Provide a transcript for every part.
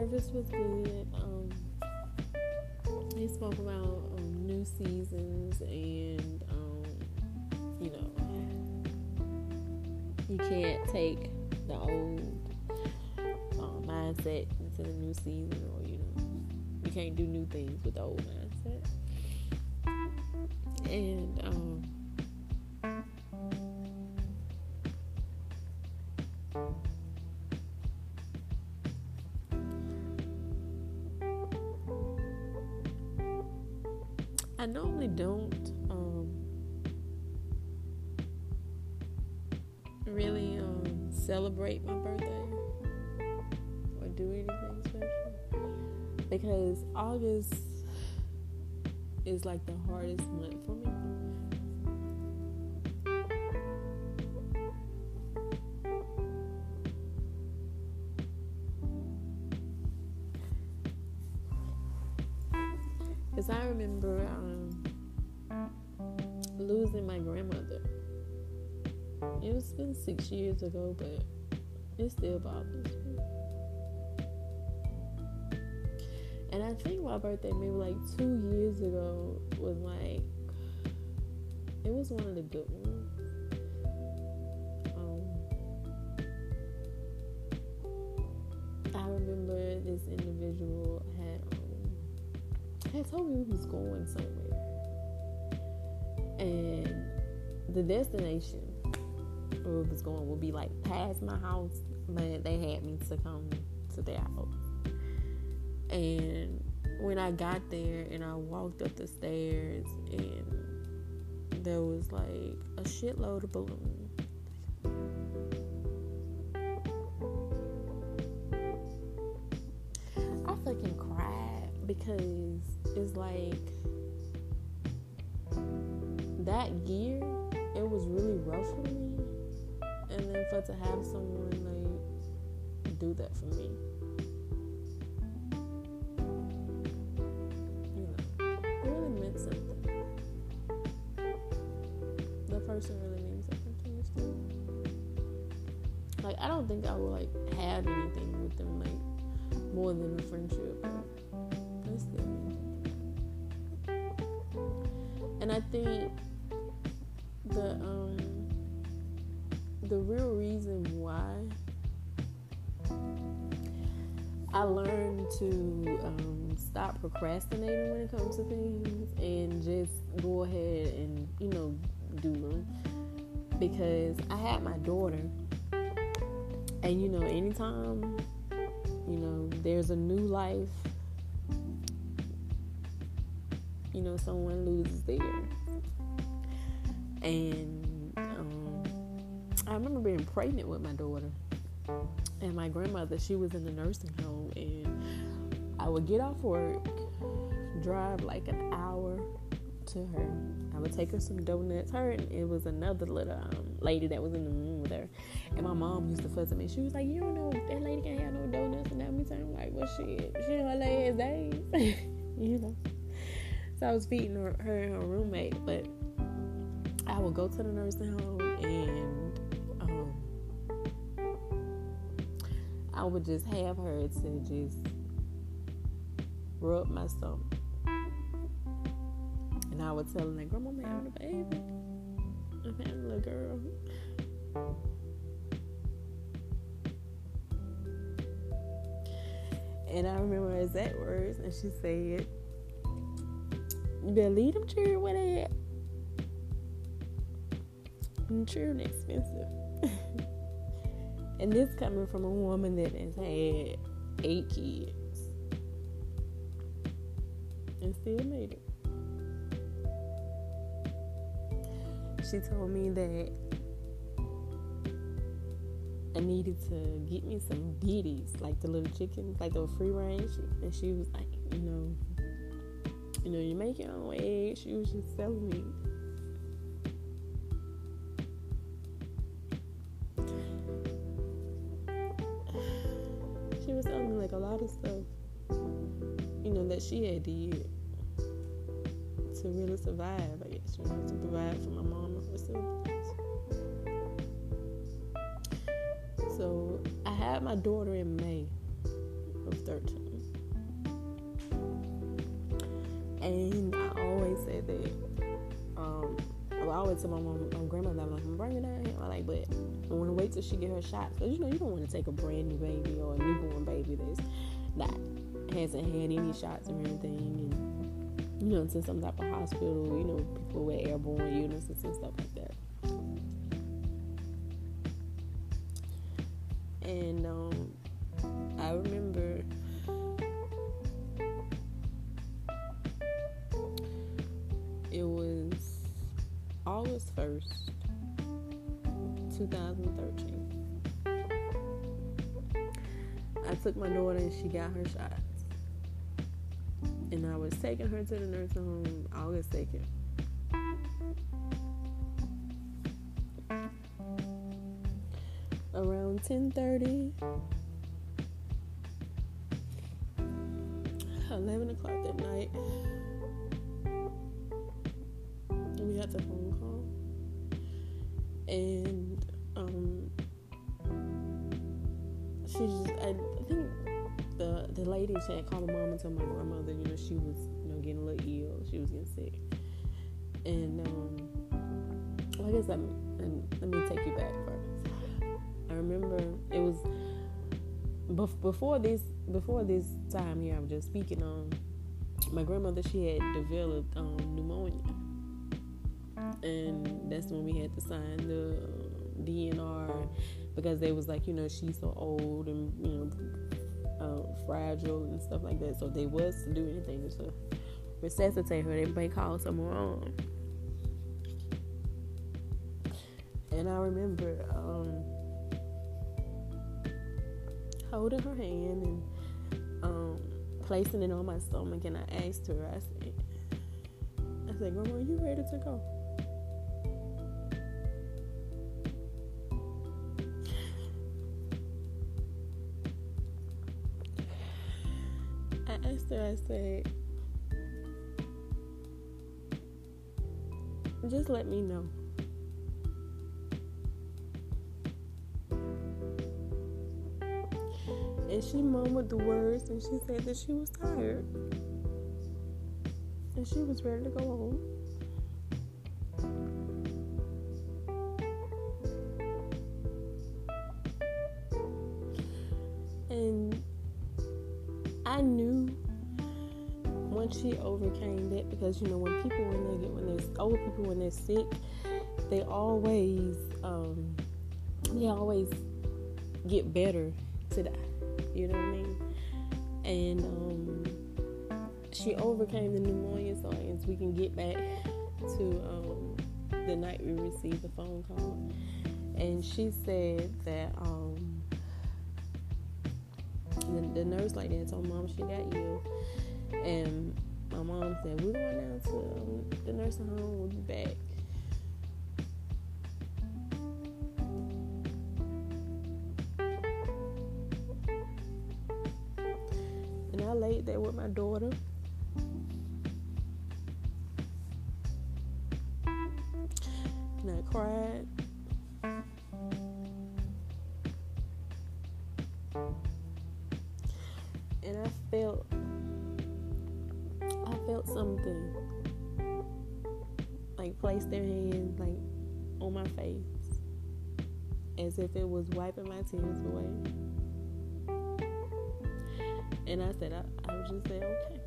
service was good. They spoke about new seasons and, you know, you can't take the old mindset into the new season, or, you know, you can't do new things with the old mindset. And, I normally don't really celebrate my birthday or do anything special, because August is like the hardest month for me. Because I remember losing my grandmother. It's been 6 years ago, but it still bothers me. And I think my birthday, maybe like 2 years ago, was like, it was one of the good ones. I remember this individual had told me he was going somewhere, and the destination where it was going would be like past my house, but they had me to come to their house. And when I got there and I walked up the stairs, and there was like a shitload of balloons. I fucking cried, because it's like that year it was really rough for me, and then to have someone like do that for me, you know, it really meant something. The person really means something to me still. Like, I don't think I would like have anything with them like more than a friendship, but it still means something. And I think the real reason why I learned to stop procrastinating when it comes to things and just go ahead and, you know, do them, because I had my daughter, and, you know, anytime, you know, there's a new life, you know, someone loses theirs. And I remember being pregnant with my daughter, and my grandmother, she was in the nursing home, and I would get off work, drive like an hour to her. I would take her some donuts. Her, and it was another little lady that was in the room with her, and my mom used to fuss at me. She was like, "You don't know that lady can't have no donuts," and that me saying, like, "Well, shit, she in her last days," you know. So I was feeding her and her roommate, but I would go to the nursing home, and I would just have her to just rub my stomach. And I would tell her, like, "Grandma, I'm having a baby. I'm having a little girl." And I remember her exact words, and she said, "You better leave them children where they at. And children expensive." And this coming from a woman that has had 8 kids and still made it. She told me that I needed to get me some ditties, like the little chickens, like the free range. And she was like, you know, you make your own eggs. She was just telling me. She was telling me like a lot of stuff, you know, that she had did to really survive, I guess, you know, to provide for my mom and her siblings. So I had my daughter in May of 13. And I always said that, I always tell my grandmother, I'm like, I'm bringing her here. I'm like, but I want to wait till she get her shots. Because, you don't want to take a brand new baby or a newborn baby that's not, hasn't had any shots or anything. And, into some type of hospital, people with airborne illnesses and stuff like that. And I remember it was August 1st, 2013. I took my daughter and she got her shots. And I was taking her to the nursing home August 2nd. Around 10:30, 11 o'clock that night, we got the phone call. And I think the lady, she had called my mom and told my grandmother, she was, getting a little ill. She was getting sick. And I guess let me take you back first. I remember it was before this time here I was just speaking on. My grandmother, she had developed pneumonia, and that's when we had to sign the DNR, because they was like, she's so old and fragile and stuff like that. So they was to do anything to resuscitate her. They may call someone on. And I remember holding her hand and placing it on my stomach, and I asked her, I said, Grandma, are you ready to go? I asked her, I said, just let me know. And she mumbled the words, and she said that she was tired and she was ready to go home. And I knew once she overcame that, because when old people when they're sick, they always get better to die. You know what I mean? And she overcame the pneumonia. So as we can get back to the night we received the phone call, and she said that the nurse like that told Mom she got ill, and my mom said, we're going down to the nursing home, we'll be back. And I laid there with my daughter. And I cried. And I felt something like place their hands like on my face, as if it was wiping my tears away. And I said, I would just say, okay.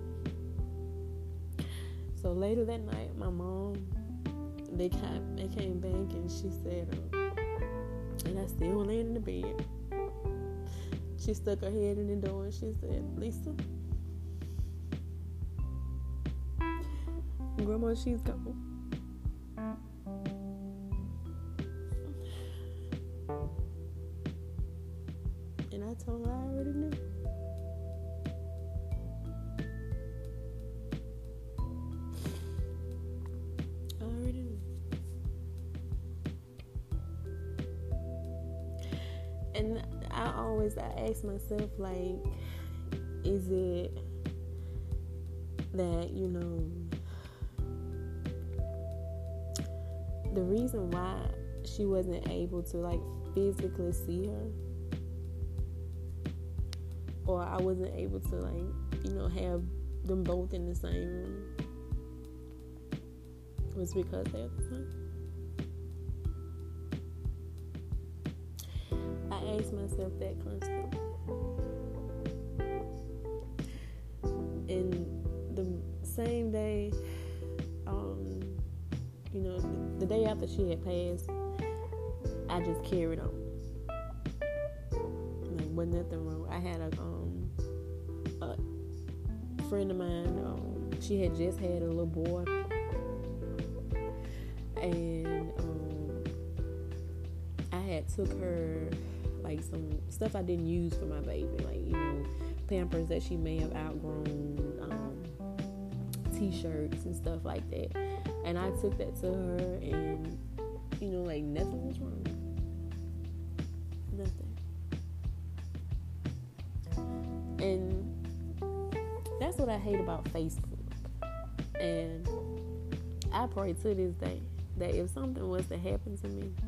So later that night, my mom, they came back, and she said, and I still laying in the bed. She stuck her head in the door and she said, Lisa, Grandma, she's gone. And I told her I already knew. I already knew. And I ask myself, like, is it that, the reason why she wasn't able to, like, physically see her, or I wasn't able to, like, have them both in the same room was because they're the same. I ask myself that constantly. And the same day, the day after she had passed, I just carried on. Like, wasn't nothing wrong. I had a friend of mine. She had just had a little boy, and I had took her like some stuff I didn't use for my baby, like Pampers that she may have outgrown, T-shirts and stuff like that. And I took that to her, and like nothing was wrong. Nothing. And that's what I hate about Facebook. And I pray to this day that if something was to happen to me,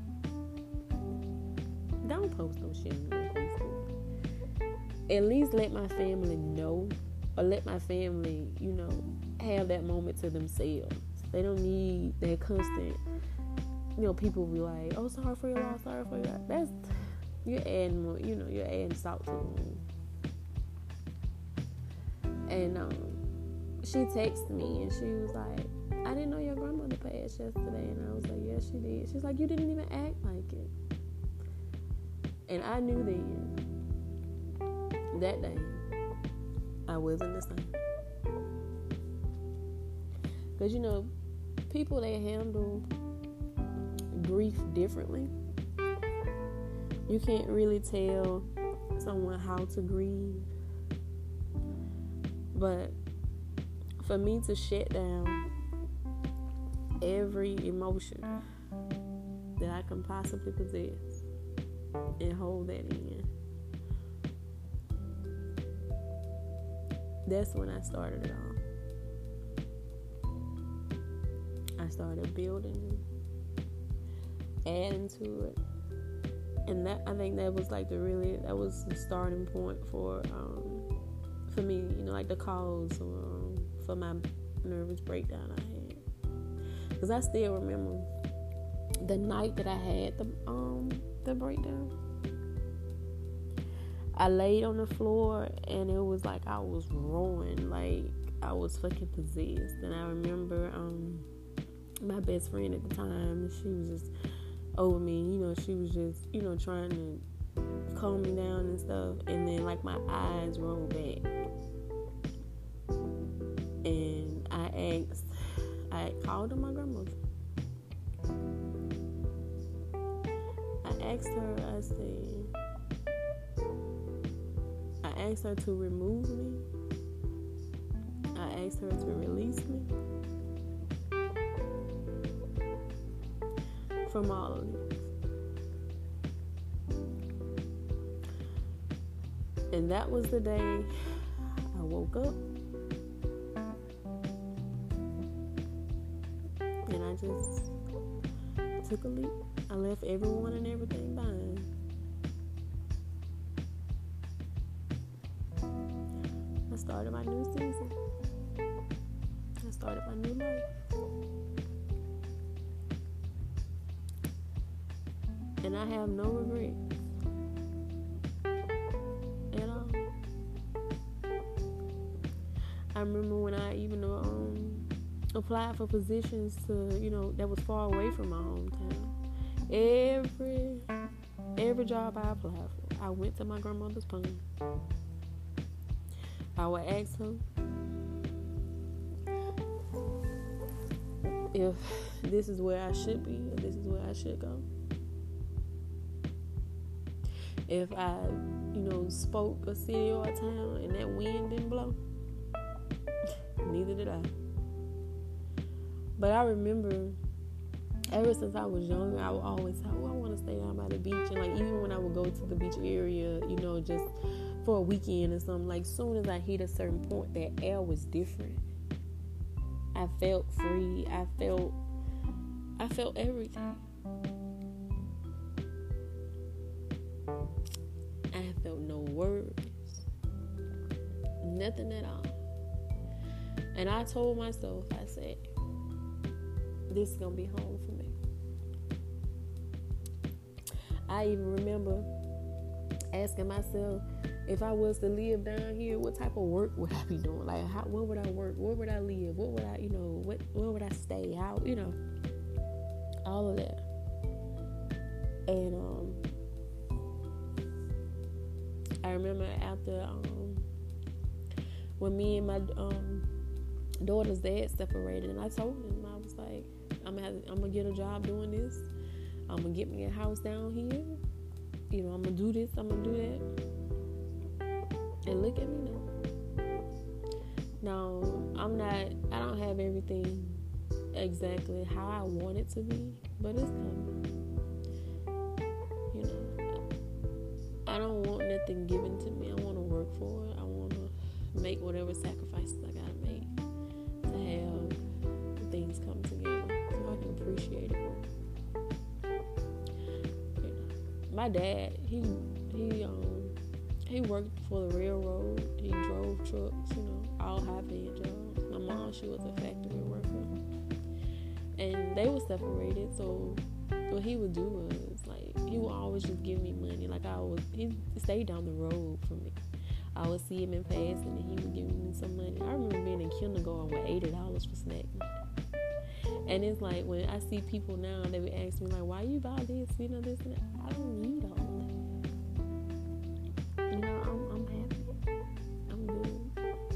don't post no shit on Facebook. At least let my family know, or let my family, have that moment to themselves. They don't need that constant, people be like, oh, sorry for your loss, sorry for your loss. That's, you're adding more, you're adding salt to the wound. And she texted me and she was like, I didn't know your grandmother passed yesterday. And I was like, yeah, she did. She's like, you didn't even act like it. And I knew then, that day, I wasn't the same. Because, people, they handle grief differently. You can't really tell someone how to grieve. But for me to shut down every emotion that I can possibly possess and hold that in, that's when I started it all. I started building, adding to it, and I think that was that was the starting point for me, like the cause for my nervous breakdown I had. Because I still remember the night that I had the breakdown. I laid on the floor and it was like I was roaring, like I was fucking possessed. And I remember my best friend at the time, she was just over me, she was just, trying to calm me down and stuff. And then like my eyes rolled back. And I called her my grandmother. I asked her to remove me. I asked her to release me from all of this. And that was the day I woke up. And I just took a leap. I left everyone and everything behind. I started my new season. I started my new life. And I have no regrets at all. I remember when I even applied for positions to, that was far away from my hometown. Every job I applied for, I went to my grandmother's pond. I would ask her if this is where I should be or this is where I should go. If I, spoke a city or a town and that wind didn't blow, neither did I. But I remember, ever since I was younger, I would always say, I want to stay down by the beach. And like, even when I would go to the beach area, just for a weekend or something, like, soon as I hit a certain point, that air was different. I felt free. I felt everything. I felt no worries. Nothing at all. And I told myself, I said, this is going to be home for me. I even remember asking myself, if I was to live down here, what type of work would I be doing? Like, where would I work? Where would I live? What would I, where would I stay? How, all of that. And I remember after when me and my daughter's dad separated, and I told him, I was like, I'm gonna get a job doing this. I'm gonna get me a house down here. I'm gonna do this. I'm gonna do that. And look at me now. No, I don't have everything exactly how I want it to be, but it's coming. I don't want nothing given to me. I want to work for it. I want to make whatever sacrifices I gotta make to have things come together so I can appreciate it. My dad, he worked for the railroad. He drove trucks, all high-paying jobs. My mom, she was a factory worker, and they were separated. So what he would do was, like, he would always just give me money. Like, he stayed down the road from me. I would see him in passing, and he would give me some money. I remember being in kindergarten with $80 for snack money. And it's like, when I see people now, they would ask me, like, why you buy this, this and that. I don't need all that. I'm happy. I'm good.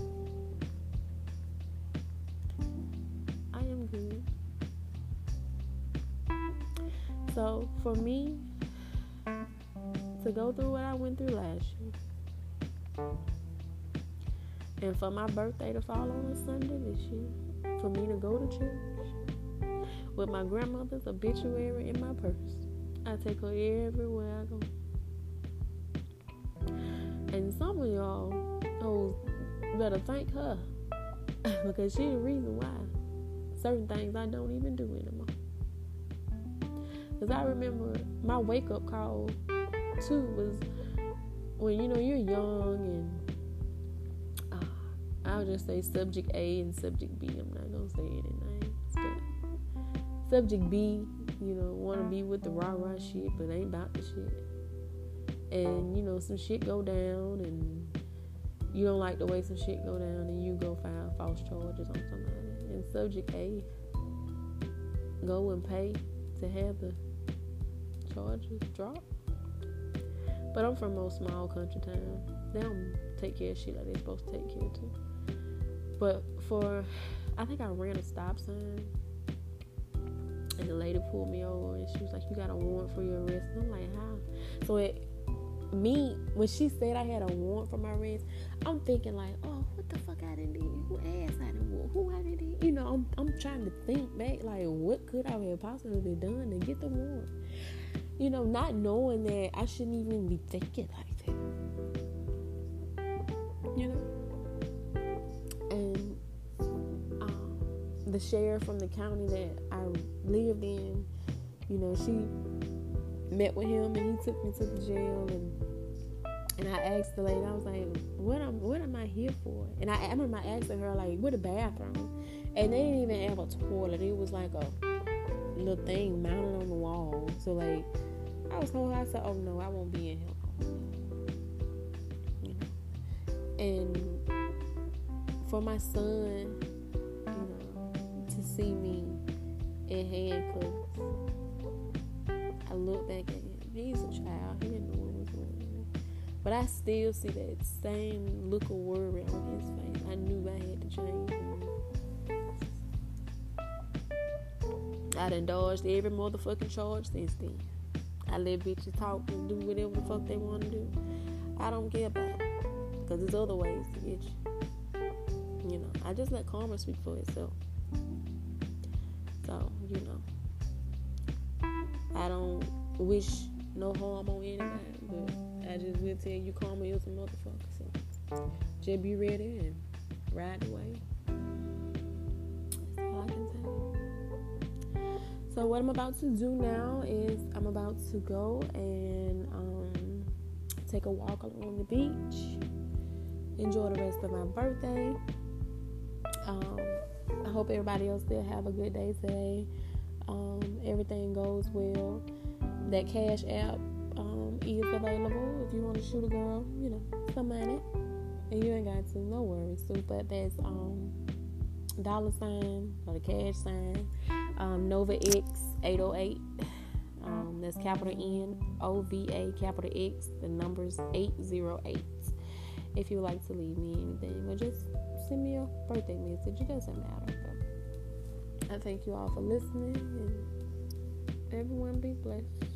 I am good. So, for me, to go through what I went through last year, and for my birthday to fall on a Sunday this year, for me to go to church with my grandmother's obituary in my purse, I take her everywhere I go. And some of y'all better thank her because she's the reason why certain things I don't even do anymore. Because I remember my wake-up call too was when you're young, and I'll just say subject A and subject B. I'm not gonna say any names, but subject B, want to be with the rah-rah shit, but ain't about the shit. And some shit go down, and you don't like the way some shit go down, and you go file false charges on somebody. And subject A go and pay to have the charges dropped. But I'm from a small country town. They don't take care of shit like they're supposed to take care of too. But I think I ran a stop sign, and the lady pulled me over, and she was like, you got a warrant for your arrest. And I'm like, how? So when she said I had a warrant for my arrest, I'm thinking like, oh, what the fuck I done did? Who asked I done whoop? Who I done did? I'm trying to think back, like, what could I have possibly done to get the warrant? Not knowing that I shouldn't even be thinking like that. And the sheriff from the county that I lived in, she met with him, and he took me to the jail, and I asked the lady, I was like, what am I here for? And I remember asking her, like, where the bathroom? And they didn't even have a toilet. It was like a little thing mounted on the wall. So, like, I was told her, I said, oh no, I won't be in here. And for my son, to see me in handcuffs, I look back at him. He's a child. He didn't know what was going on. But I still see that same look of worry on his face. I knew I had to change him. I done dodged every motherfucking charge since then. I let bitches talk and do whatever the fuck they want to do. I don't care about it. Because there's other ways to get you. I just let karma speak for itself. So, I don't wish no harm on anybody, but I just will tell you karma is a motherfucker. So, just be ready and ride the wave. That's all I can say. So what I'm about to do now is I'm about to go and take a walk along the beach, enjoy the rest of my birthday, I hope everybody else still have a good day today. Everything goes well. That Cash App is available if you want to shoot a girl, some money. And you ain't got to, no worries, too. But that's $sign or the cash sign, Nova X 808. That's capital NOVA capital X, the number's 808. If you would like to leave me anything, or just send me a birthday message, it doesn't matter. But I thank you all for listening, and everyone be blessed.